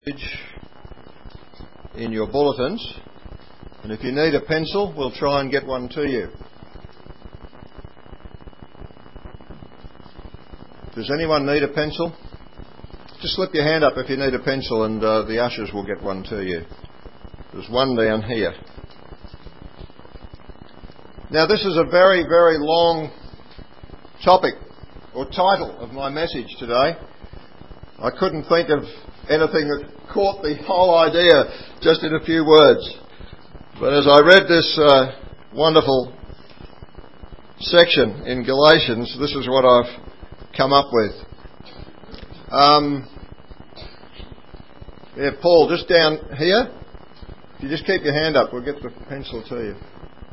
In your bulletins, and if you need a pencil, we'll try and get one to you. Does anyone need a pencil? Just slip your hand up if you need a pencil, and the ushers will get one to you. There's one down here. Now, this is a very, very long topic or title of my message today. I couldn't think of anything that caught the whole idea just in a few words. But as I read this wonderful section in Galatians, this is what I've come up with. Paul, just down here. If you just keep your hand up, we'll get the pencil to you.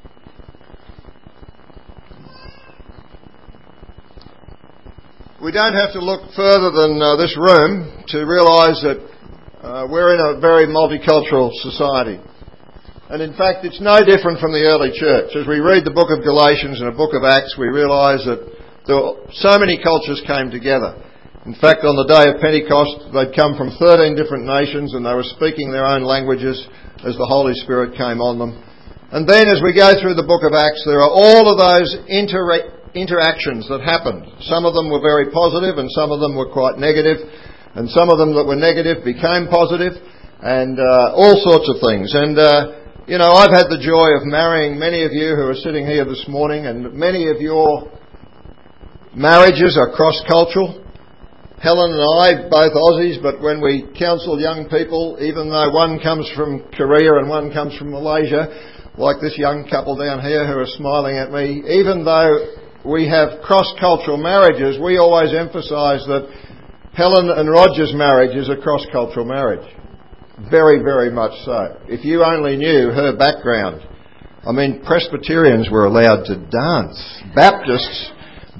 We don't have to look further than this room to realise that we're in a very multicultural society. And in fact, it's no different from the early church. As we read the book of Galatians and the book of Acts, we realise that so many cultures came together. In fact, on the day of Pentecost, they'd come from 13 different nations and they were speaking their own languages as the Holy Spirit came on them. And then as we go through the book of Acts, there are all of those interactions that happened. Some of them were very positive and some of them were quite negative, and some of them that were negative became positive, and all sorts of things. And I've had the joy of marrying many of you who are sitting here this morning, and many of your marriages are cross-cultural. Helen and I, both Aussies, but when we counsel young people, even though one comes from Korea and one comes from Malaysia, like this young couple down here who are smiling at me, even though we have cross-cultural marriages, we always emphasise that Helen and Roger's marriage is a cross-cultural marriage. Very, very much so. If you only knew her background. I mean, Presbyterians were allowed to dance. Baptists,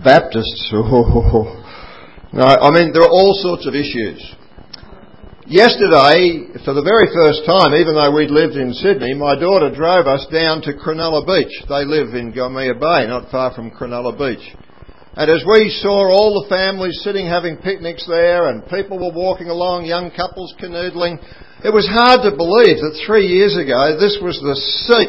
no, I mean, there are all sorts of issues. Yesterday, for the very first time, even though we'd lived in Sydney, my daughter drove us down to Cronulla Beach. They live in Gomea Bay, not far from Cronulla Beach. And as we saw all the families sitting having picnics there, and people were walking along, young couples canoodling, it was hard to believe that 3 years ago this was the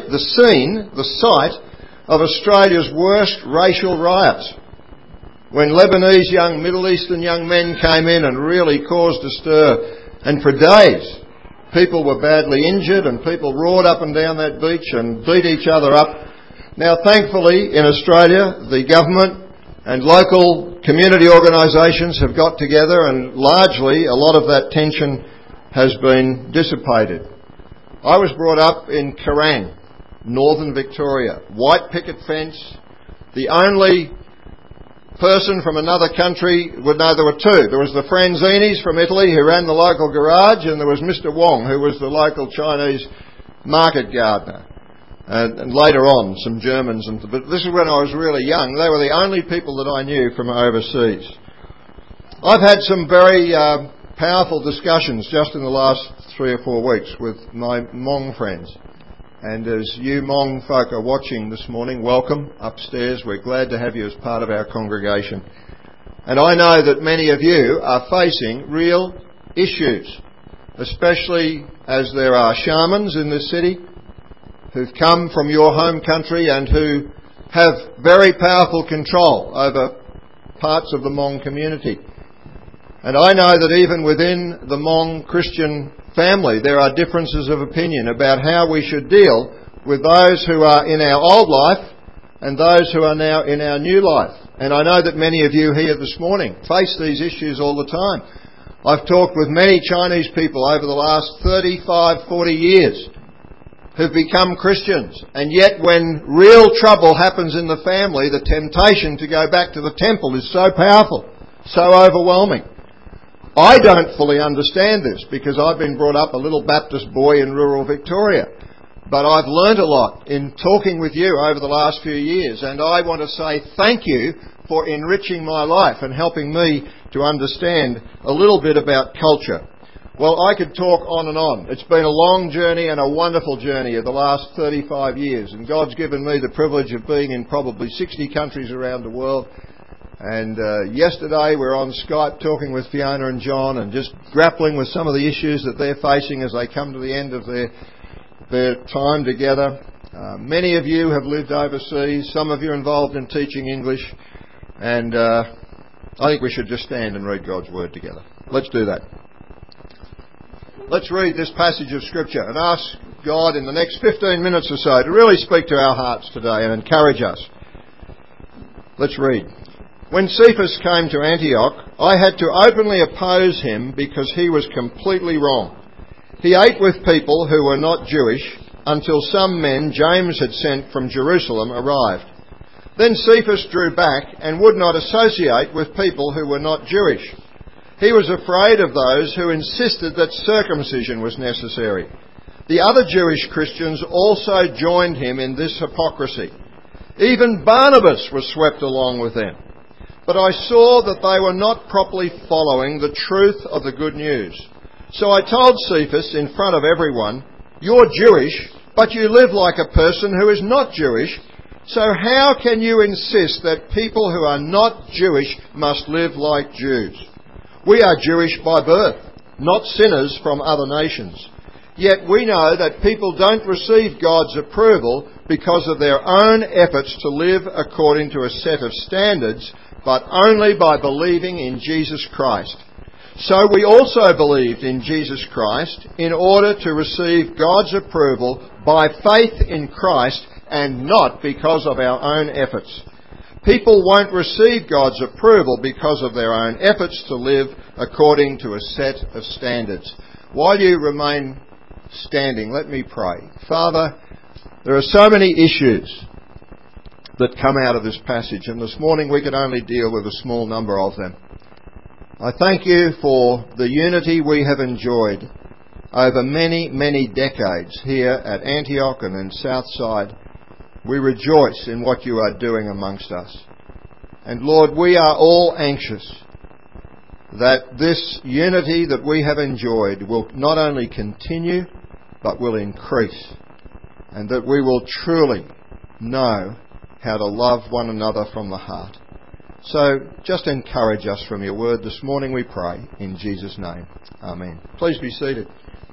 site of Australia's worst racial riots, when Lebanese Middle Eastern young men came in and really caused a stir. And for days, people were badly injured and people roared up and down that beach and beat each other up. Now, thankfully, in Australia, the government and local community organisations have got together, and largely a lot of that tension has been dissipated. I was brought up in Kerrang, northern Victoria. White picket fence. The only person from another country would know there were two. There was the Franzinis from Italy who ran the local garage, and there was Mr. Wong, who was the local Chinese market gardener. And later on, some Germans. But this is when I was really young. They were the only people that I knew from overseas. I've had some very powerful discussions just in the last 3 or 4 weeks with my Hmong friends. And as you Hmong folk are watching this morning, welcome upstairs. We're glad to have you as part of our congregation. And I know that many of you are facing real issues, especially as there are shamans in this city who've come from your home country and who have very powerful control over parts of the Hmong community. And I know that even within the Hmong Christian family, there are differences of opinion about how we should deal with those who are in our old life and those who are now in our new life. And I know that many of you here this morning face these issues all the time. I've talked with many Chinese people over the last 35, 40 years who've become Christians, and yet when real trouble happens in the family, the temptation to go back to the temple is so powerful, so overwhelming. I don't fully understand this because I've been brought up a little Baptist boy in rural Victoria. But I've learned a lot in talking with you over the last few years, and I want to say thank you for enriching my life and helping me to understand a little bit about culture. Well, I could talk on and on. It's been a long journey and a wonderful journey of the last 35 years, and God's given me the privilege of being in probably 60 countries around the world. And yesterday we were on Skype talking with Fiona and John and just grappling with some of the issues that they're facing as they come to the end of their time together. Many of you have lived overseas. Some of you are involved in teaching English. And I think we should just stand and read God's Word together. Let's do that. Let's read this passage of Scripture and ask God in the next 15 minutes or so to really speak to our hearts today and encourage us. Let's read. When Cephas came to Antioch, I had to openly oppose him because he was completely wrong. He ate with people who were not Jewish until some men James had sent from Jerusalem arrived. Then Cephas drew back and would not associate with people who were not Jewish. He was afraid of those who insisted that circumcision was necessary. The other Jewish Christians also joined him in this hypocrisy. Even Barnabas was swept along with them. But I saw that they were not properly following the truth of the good news. So I told Cephas in front of everyone, "You're Jewish, but you live like a person who is not Jewish. So how can you insist that people who are not Jewish must live like Jews? We are Jewish by birth, not sinners from other nations. Yet we know that people don't receive God's approval because of their own efforts to live according to a set of standards, but only by believing in Jesus Christ. So we also believed in Jesus Christ in order to receive God's approval by faith in Christ and not because of our own efforts. People won't receive God's approval because of their own efforts to live according to a set of standards." While you remain standing, let me pray. Father, there are so many issues that come out of this passage, and this morning we can only deal with a small number of them. I thank you for the unity we have enjoyed over many, many decades here at Antioch and in Southside. We rejoice in what you are doing amongst us. And Lord, we are all anxious that this unity that we have enjoyed will not only continue, but will increase, and that we will truly know how to love one another from the heart. So just encourage us from your word this morning, we pray, in Jesus' name. Amen. Please be seated.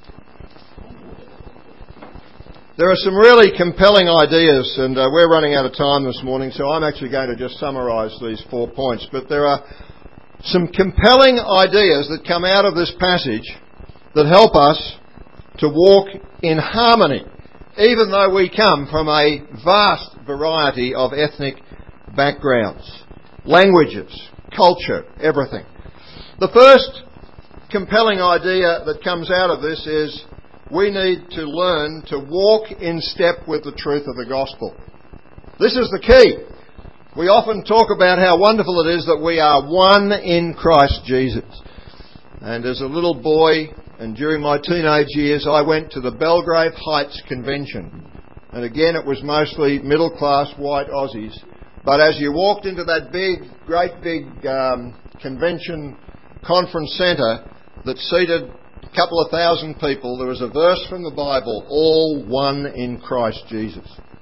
There are some really compelling ideas, and we're running out of time this morning, so I'm actually going to just summarise these 4 points. But there are some compelling ideas that come out of this passage that help us to walk in harmony, even though we come from a vast variety of ethnic backgrounds, languages, culture, everything. The first compelling idea that comes out of this is we need to learn to walk in step with the truth of the gospel. This is the key. We often talk about how wonderful it is that we are one in Christ Jesus. And as a little boy, and during my teenage years, I went to the Belgrave Heights Convention. And again, it was mostly middle-class white Aussies. But as you walked into that great big convention conference centre that seated a couple of thousand people, there was a verse from the Bible, all one in Christ Jesus.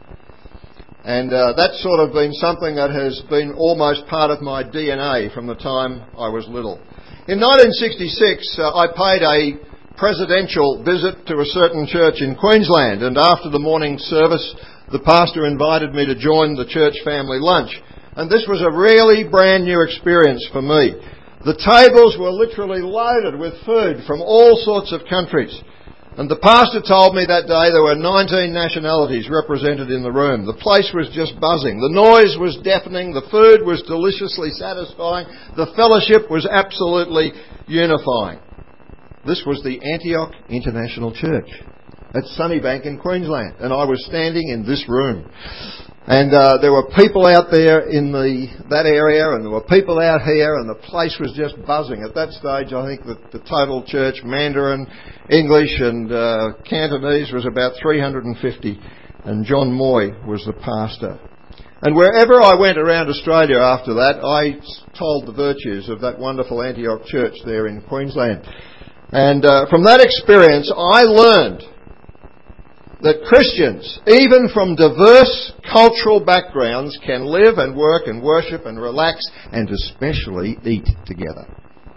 And that's sort of been something that has been almost part of my DNA from the time I was little. In 1966, I paid a presidential visit to a certain church in Queensland, and after the morning service, the pastor invited me to join the church family lunch. And this was a really brand new experience for me. The tables were literally loaded with food from all sorts of countries. And the pastor told me that day there were 19 nationalities represented in the room. The place was just buzzing. The noise was deafening. The food was deliciously satisfying. The fellowship was absolutely unifying. This was the Antioch International Church at Sunnybank in Queensland. And I was standing in this room. And there were people out there in that area, and there were people out here, and the place was just buzzing. At that stage, I think that the total church, Mandarin, English and Cantonese, was about 350, and John Moy was the pastor. And wherever I went around Australia after that, I told the virtues of that wonderful Antioch church there in Queensland. And from that experience, I learned that Christians, even from diverse cultural backgrounds, can live and work and worship and relax and especially eat together.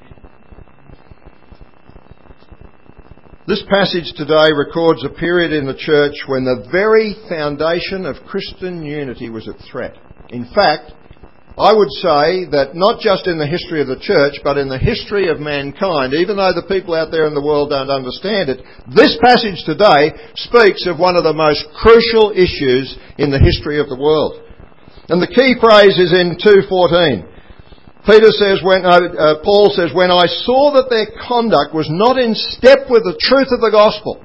This passage today records a period in the church when the very foundation of Christian unity was at threat. In fact, I would say that not just in the history of the church, but in the history of mankind, even though the people out there in the world don't understand it, this passage today speaks of one of the most crucial issues in the history of the world. And the key phrase is in 2:14. Paul says, when I saw that their conduct was not in step with the truth of the gospel,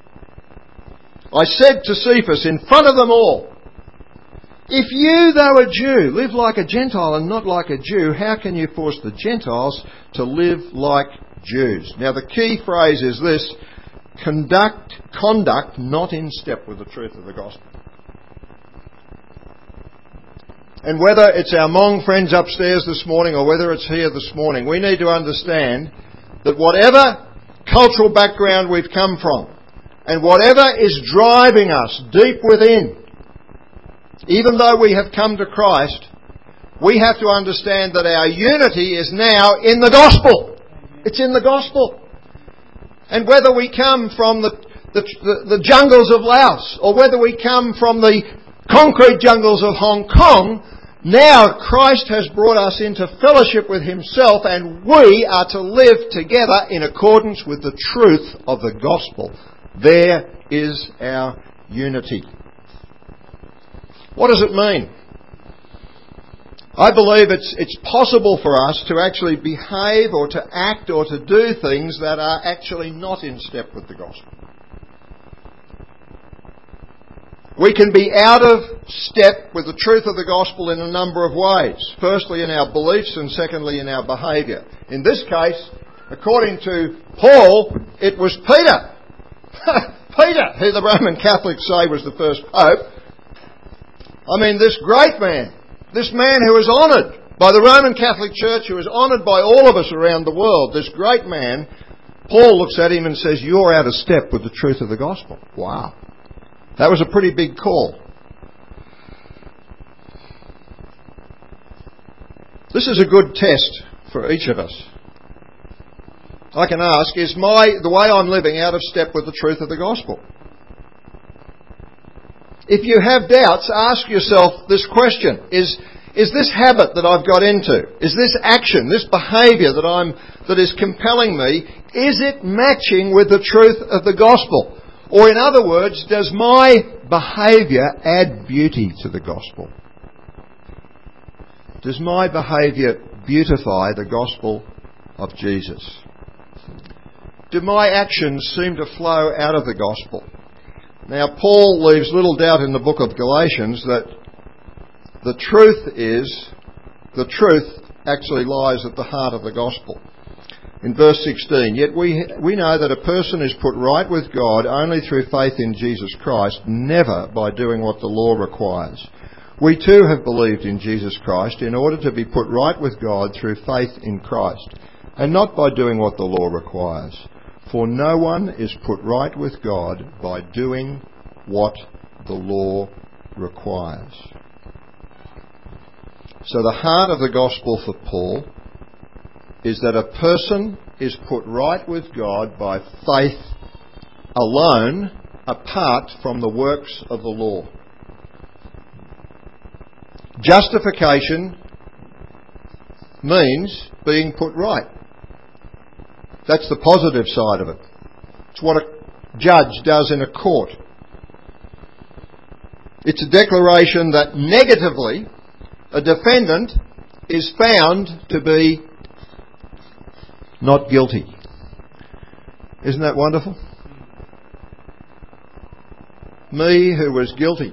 I said to Cephas in front of them all, if you, though a Jew, live like a Gentile and not like a Jew, how can you force the Gentiles to live like Jews? Now the key phrase is this: conduct not in step with the truth of the gospel. And whether it's our Hmong friends upstairs this morning or whether it's here this morning, we need to understand that whatever cultural background we've come from and whatever is driving us deep within, even though we have come to Christ, we have to understand that our unity is now in the gospel. It's in the gospel. And whether we come from the jungles of Laos or whether we come from the concrete jungles of Hong Kong, now Christ has brought us into fellowship with Himself, and we are to live together in accordance with the truth of the gospel. There is our unity. What does it mean? I believe it's possible for us to actually behave or to act or to do things that are actually not in step with the gospel. We can be out of step with the truth of the gospel in a number of ways. Firstly, in our beliefs, and secondly, in our behaviour. In this case, according to Paul, it was Peter. Peter, who the Roman Catholics say was the first pope. I mean, this great man, this man who is honoured by the Roman Catholic Church, who is honoured by all of us around the world, this great man, Paul looks at him and says, you're out of step with the truth of the gospel. Wow. That was a pretty big call. This is a good test for each of us. I can ask, is the way I'm living out of step with the truth of the gospel? If you have doubts, ask yourself this question. Is this habit that I've got into, is this action, this behaviour that is compelling me, is it matching with the truth of the gospel? Or in other words, does my behaviour add beauty to the gospel? Does my behaviour beautify the gospel of Jesus? Do my actions seem to flow out of the gospel? Now, Paul leaves little doubt in the book of Galatians that the truth actually lies at the heart of the gospel. In verse 16, yet we know that a person is put right with God only through faith in Jesus Christ, never by doing what the law requires. We too have believed in Jesus Christ in order to be put right with God through faith in Christ, and not by doing what the law requires. For no one is put right with God by doing what the law requires. So the heart of the gospel for Paul is that a person is put right with God by faith alone, apart from the works of the law. Justification means being put right. That's the positive side of it. It's what a judge does in a court. It's a declaration that negatively a defendant is found to be not guilty. Isn't that wonderful? Me who was guilty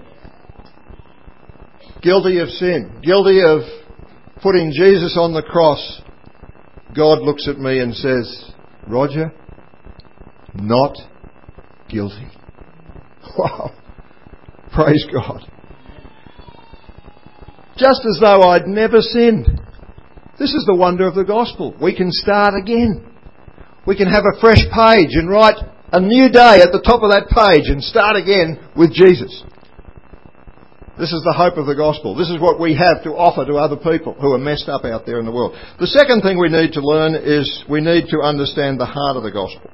of sin, guilty of putting Jesus on the cross, God looks at me and says, Roger, not guilty. Wow. Praise God. Just as though I'd never sinned. This is the wonder of the gospel. We can start again. We can have a fresh page and write a new day at the top of that page and start again with Jesus. This is the hope of the gospel. This is what we have to offer to other people who are messed up out there in the world. The second thing we need to learn is we need to understand the heart of the gospel.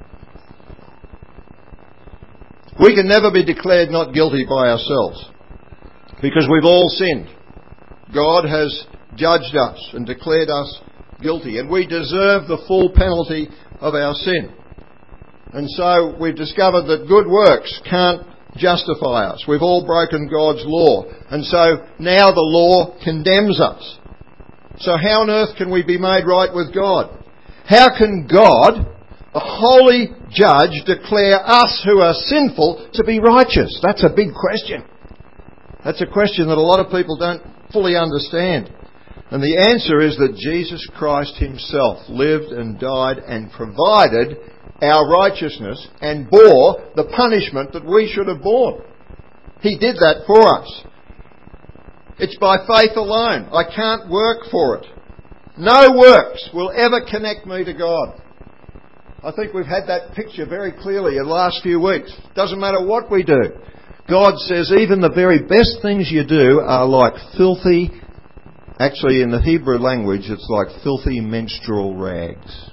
We can never be declared not guilty by ourselves because we've all sinned. God has judged us and declared us guilty, and we deserve the full penalty of our sin. And so we've discovered that good works can't justify us. We've all broken God's law, and so now the law condemns us. So how on earth can we be made right with God? How can God, the holy judge, declare us who are sinful to be righteous? That's a big question. That's a question that a lot of people don't fully understand. And the answer is that Jesus Christ himself lived and died and provided our righteousness and bore the punishment that we should have borne. He did that for us. It's by faith alone. I can't work for it. No works will ever connect me to God. I think we've had that picture very clearly in the last few weeks. Doesn't matter what we do. God says even the very best things you do are like filthy, actually in the Hebrew language it's like filthy menstrual rags.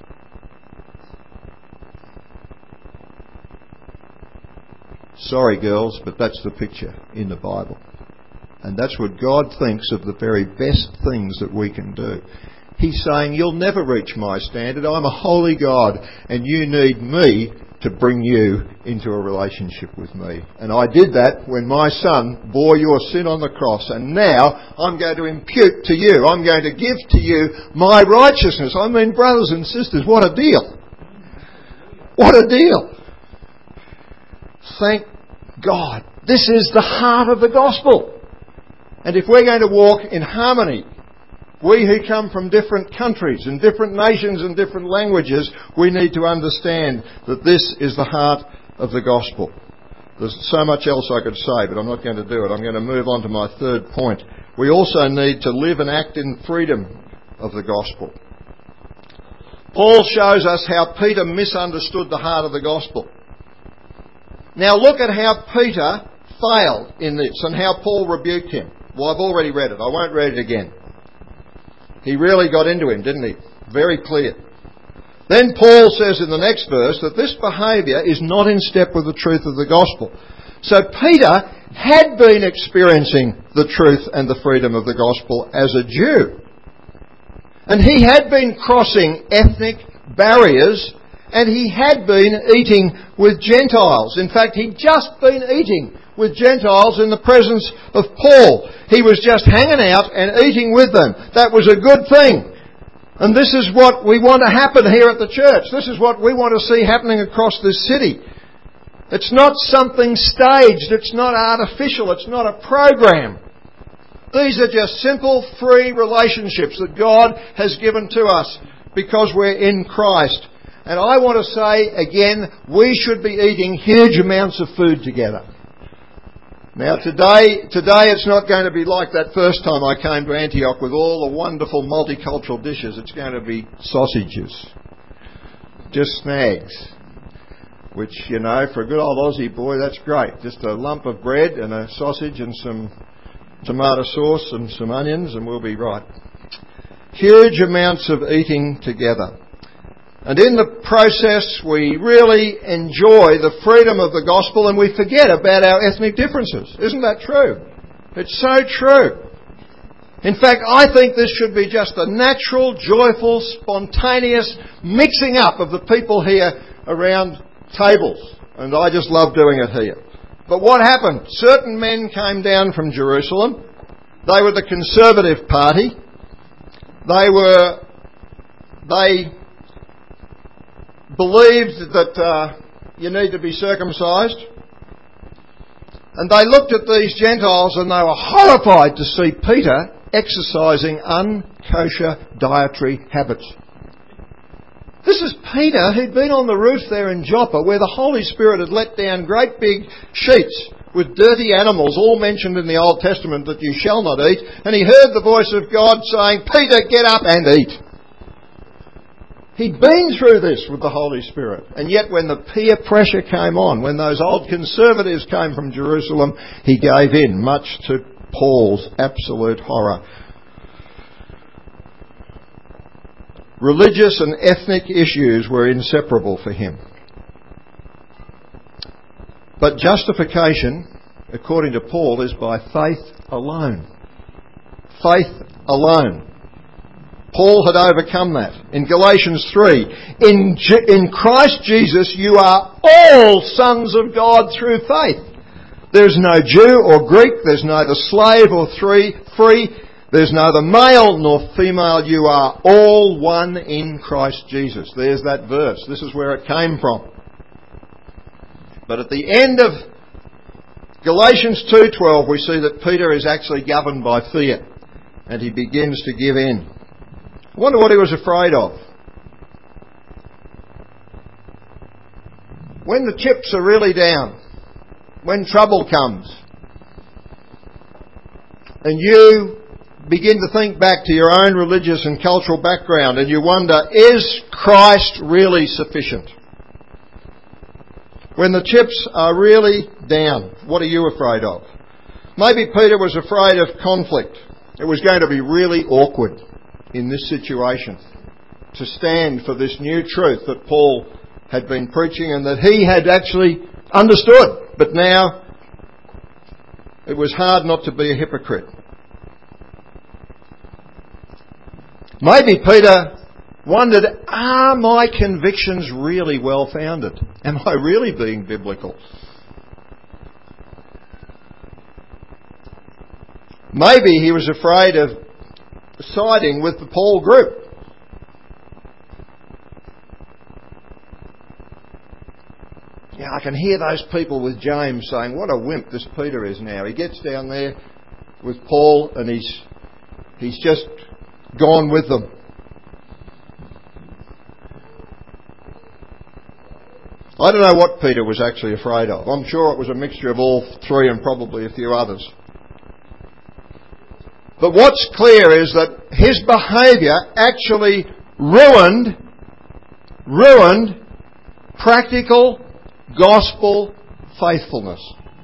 Sorry girls, but that's the picture in the Bible. And that's what God thinks of the very best things that we can do. He's saying, you'll never reach my standard. I'm a holy God and you need me to bring you into a relationship with me. And I did that when my son bore your sin on the cross, and now I'm going to impute to you, I'm going to give to you my righteousness. I mean, brothers and sisters, what a deal. What a deal. Thank God. This is the heart of the gospel. And if we're going to walk in harmony, we who come from different countries and different nations and different languages, we need to understand that this is the heart of the gospel. There's so much else I could say, but I'm not going to do it. I'm going to move on to my third point. We also need to live and act in freedom of the gospel. Paul shows us how Peter misunderstood the heart of the gospel. Now look at how Peter failed in this and how Paul rebuked him. Well, I've already read it. I won't read it again. He really got into him, didn't he? Very clear. Then Paul says in the next verse that this behaviour is not in step with the truth of the gospel. So Peter had been experiencing the truth and the freedom of the gospel as a Jew. And he had been crossing ethnic barriers, and he had been eating with Gentiles. In fact, he'd just been eating with Gentiles in the presence of Paul. He was just hanging out and eating with them. That was a good thing. And this is what we want to happen here at the church. This is what we want to see happening across this city. It's not something staged. It's not artificial. It's not a program. These are just simple, free relationships that God has given to us because we're in Christ. And I want to say again, we should be eating huge amounts of food together. Now today it's not going to be like that first time I came to Antioch with all the wonderful multicultural dishes. It's going to be sausages. Just snags. Which, you know, for a good old Aussie boy, that's great. Just a lump of bread and a sausage and some tomato sauce and some onions and we'll be right. Huge amounts of eating together. And in the process, we really enjoy the freedom of the gospel and we forget about our ethnic differences. Isn't that true? It's so true. In fact, I think this should be just a natural, joyful, spontaneous mixing up of the people here around tables. And I just love doing it here. But what happened? Certain men came down from Jerusalem. They were the Conservative Party. They believed that you need to be circumcised. And they looked at these Gentiles and they were horrified to see Peter exercising unkosher dietary habits. This is Peter who'd been on the roof there in Joppa where the Holy Spirit had let down great big sheets with dirty animals, all mentioned in the Old Testament that you shall not eat. And he heard the voice of God saying, Peter, get up and eat. He'd been through this with the Holy Spirit. And yet when the peer pressure came on, when those old conservatives came from Jerusalem, he gave in, much to Paul's absolute horror. Religious and ethnic issues were inseparable for him. But justification, according to Paul, is by faith alone. Faith alone. Paul had overcome that. In Galatians 3, in Christ Jesus you are all sons of God through faith. There's no Jew or Greek, there's neither slave or free, there's neither male nor female, you are all one in Christ Jesus. There's that verse. This is where it came from. But at the end of Galatians 2:12 we see that Peter is actually governed by fear and he begins to give in. I wonder what he was afraid of. When the chips are really down, when trouble comes, and you begin to think back to your own religious and cultural background and you wonder, is Christ really sufficient? When the chips are really down, what are you afraid of? Maybe Peter was afraid of conflict. It was going to be really awkward in this situation to stand for this new truth that Paul had been preaching and that he had actually understood. But now it was hard not to be a hypocrite. Maybe Peter wondered, are my convictions really well founded? Am I really being biblical? Maybe he was afraid of siding with the Paul group. Yeah, I can hear those people with James saying, what a wimp this Peter is now. He gets down there with Paul and he's just gone with them. I don't know what Peter was actually afraid of. I'm sure it was a mixture of all three and probably a few others. But what's clear is that his behaviour actually ruined practical gospel faithfulness.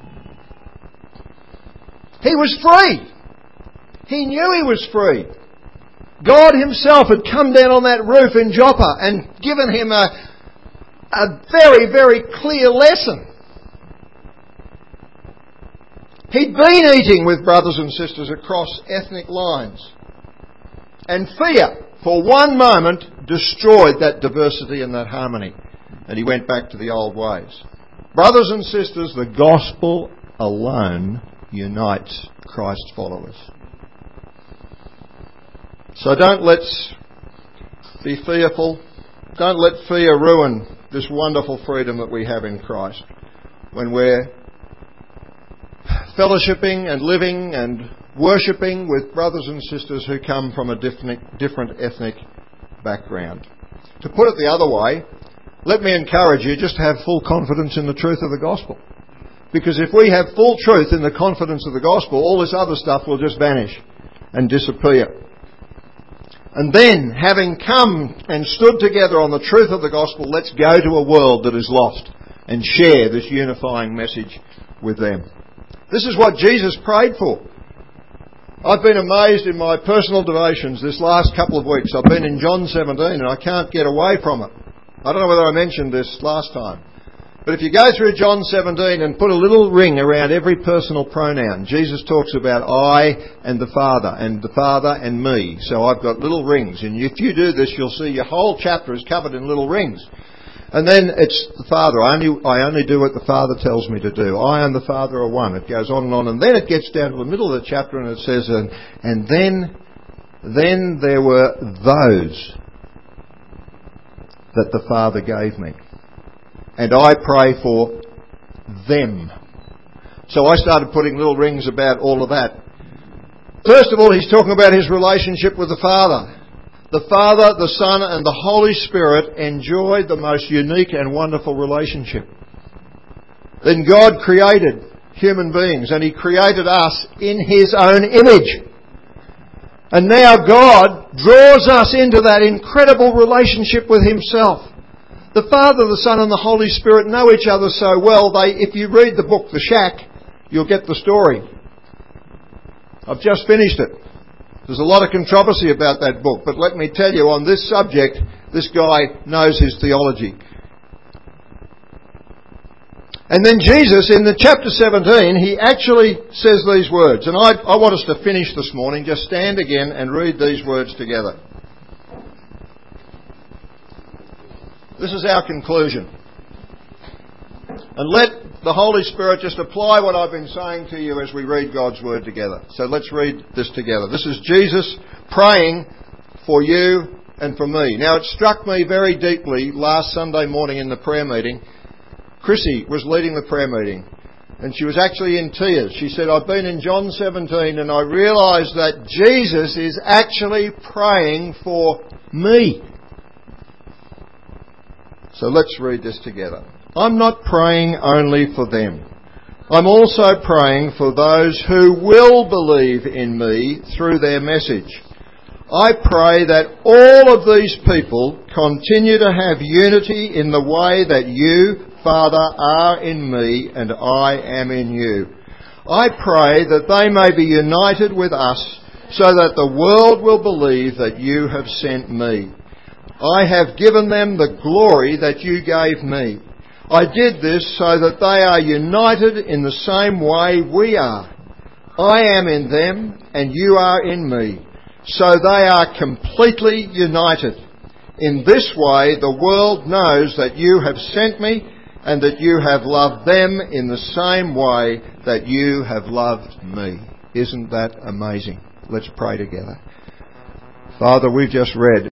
He was free. He knew he was free. God himself had come down on that roof in Joppa and given him a very, very clear lesson. He'd been eating with brothers and sisters across ethnic lines. And fear, for one moment, destroyed that diversity and that harmony. And he went back to the old ways. Brothers and sisters, the gospel alone unites Christ's followers. So don't let's be fearful. Don't let fear ruin this wonderful freedom that we have in Christ. When we're fellowshipping and living and worshipping with brothers and sisters who come from a different ethnic background. To put it the other way, let me encourage you just to have full confidence in the truth of the gospel. Because if we have full truth in the confidence of the gospel, all this other stuff will just vanish and disappear. And then, having come and stood together on the truth of the gospel, let's go to a world that is lost and share this unifying message with them. This is what Jesus prayed for. I've been amazed in my personal devotions this last couple of weeks. I've been in John 17 and I can't get away from it. I don't know whether I mentioned this last time. But if you go through John 17 and put a little ring around every personal pronoun, Jesus talks about I and the Father and me. So I've got little rings. And if you do this, you'll see your whole chapter is covered in little rings. And then it's the Father. I only do what the Father tells me to do. I and the Father are one. It goes on and on. And then it gets down to the middle of the chapter and it says, and then there were those that the Father gave me. And I pray for them. So I started putting little rings about all of that. First of all, he's talking about his relationship with the Father. The Father, the Son and the Holy Spirit enjoyed the most unique and wonderful relationship. Then God created human beings and He created us in His own image. And now God draws us into that incredible relationship with Himself. The Father, the Son and the Holy Spirit know each other so well, if you read the book The Shack, you'll get the story. I've just finished it. There's a lot of controversy about that book, but let me tell you, on this subject, this guy knows his theology. And then Jesus, in the chapter 17, he actually says these words. And I want us to finish this morning. Just stand again and read these words together. This is our conclusion. And let the Holy Spirit just apply what I've been saying to you as we read God's Word together. So let's read this together. This is Jesus praying for you and for me. Now, it struck me very deeply last Sunday morning in the prayer meeting. Chrissy was leading the prayer meeting, and she was actually in tears. She said, I've been in John 17 and I realised that Jesus is actually praying for me. So let's read this together. I'm not praying only for them. I'm also praying for those who will believe in me through their message. I pray that all of these people continue to have unity in the way that you, Father, are in me and I am in you. I pray that they may be united with us so that the world will believe that you have sent me. I have given them the glory that you gave me. I did this so that they are united in the same way we are. I am in them and you are in me, so they are completely united. In this way the world knows that you have sent me and that you have loved them in the same way that you have loved me. Isn't that amazing? Let's pray together. Father, we've just read